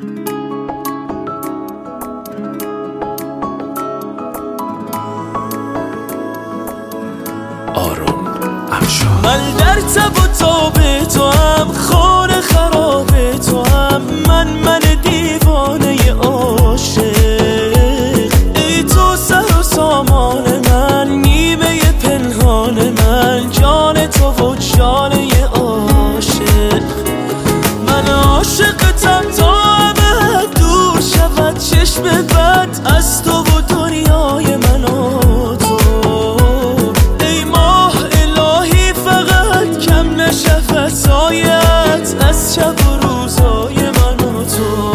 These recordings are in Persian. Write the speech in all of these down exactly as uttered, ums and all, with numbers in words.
آروم افشار. من در تب و تاب تو هم، خانه خراب تو هم، من من دیوانه عاشق. ای تو سر و سامان من، نیمه پنهان من، جان تو و جانه عاشق. من عاشقتم تا ابد دور شود چشم بد از تو و دنیای من و تو. ای ماه الهی فقط کم نشه فضایت از شب و روزای من و تو.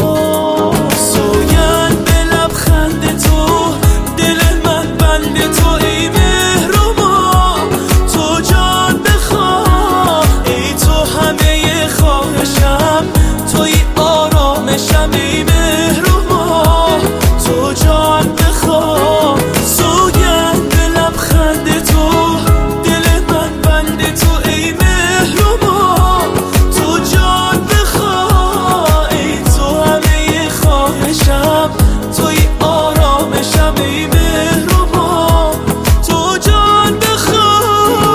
سوگند به لبخند تو، دل من بند تو. ای مهربا تو جان بخواه، ای تو همه خواهشم، توی آرامشم. ای مهربا تو جان بخواه. سوگند به لبخند تو، دل من بند تو. ای مهربا تو جان بخواه، ای تو همه خواهشم، توی آرامشم. ای مهربا تو جان بخواه.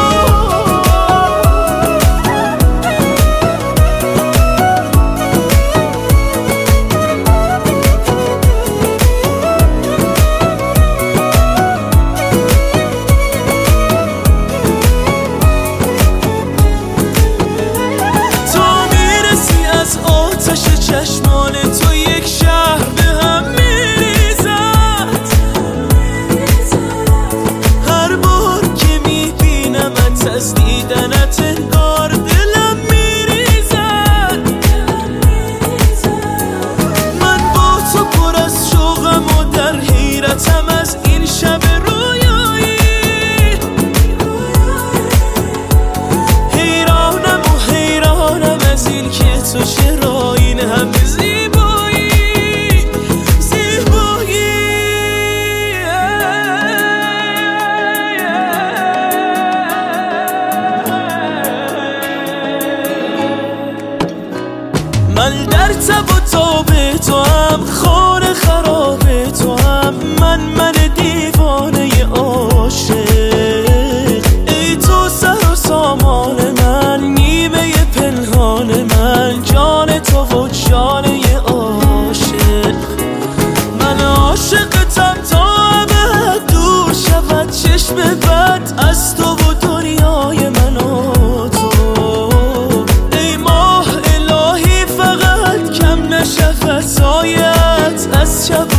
تا میرسی از آتش چشمان تو، یک شهر به هم میریزد. هر بار که میبینمت از دیدنت انگار دلم میریزد. من با تو پر از شوقم و در حیرتم از این شب رویایی. حیرانم و حیرانم از این که تو چرا این همه زیبایی زیبایی. من در تب و تاب تو هم، خانه خراب تو هم، من من دیوانه عاشق. ای تو سر و سامان من، نیمه پنهان من، جان تو و جانه عاشق. من عاشقتم تا ابد دور شود چشم بد از تو و دنیای من و تو. ای ماه الهی فقط کم نشه فضایت از شب